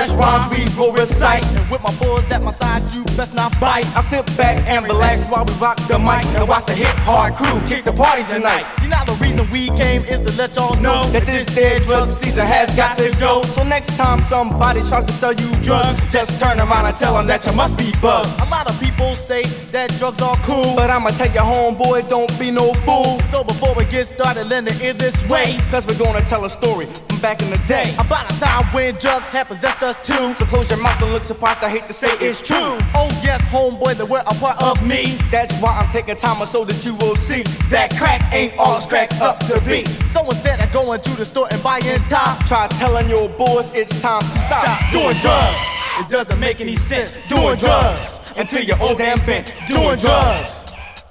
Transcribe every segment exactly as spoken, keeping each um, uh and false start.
fresh rhymes we will recite. And with my boys at my side, you best not bite. I sit back and relax while we rock the mic and watch the hip hard crew kick the party tonight. See, now the reason we came is to let y'all know that this dead drug season has got to go. So next time somebody tries to sell you drugs, just turn around and tell them that you must be bugged. A lot of people say that drugs are cool, but I'ma tell your homeboy, don't be no fool. So before we get started, lend it in this way, cause we're gonna tell a story from back in the day about a time when drugs had possessed us too. So close your mouth and look surprised, I hate to say it's true. Oh yes, homeboy, that we're a part of me. That's why I'm taking time so that you will see that crack ain't all it's cracked up to be. So instead of going to the store and buying top, try telling your boys it's time to stop, stop doing drugs. It doesn't make any sense doing drugs until you're old and bent doing drugs.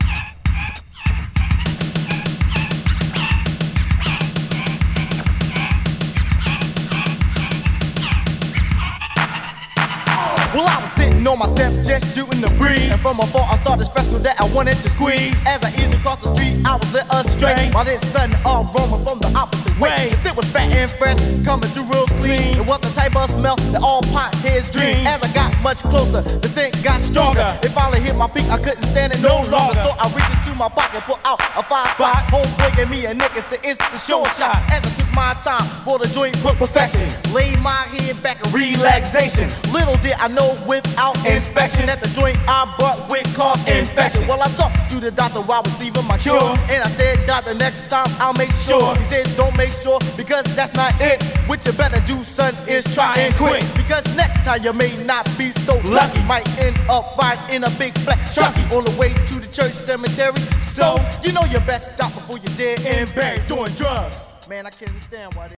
Well, I was sitting on my step just shooting the breeze, and from afar I saw this fresco that I wanted to squeeze. As I eased across the street, I was led astray by this sudden aroma from the opposite way. It was fat and fresh, coming through real clean. It was the type of smell that all potheads dream. As I got much closer, the scent got stronger. It finally hit my peak, I couldn't stand it no longer. So I reached into my pocket, pulled out a five spot. Homeboy gave me a nick and said it's the show shot. As I took my time for the joint quick perfection, laid my head back in relaxation. Little did I know without inspection that the joint I brought would cause infection. Well, I talked to the doctor while receiving my cure, and I said, doctor, next time I'll make sure. He said, don't make sure, because that's not it. What you better do, son, is try and quit, because next time you may not be so lucky. Might end up right in a big black truckie on the way to the church cemetery. So you know you best stop before you're dead and buried doing drugs. Man, I can't understand why they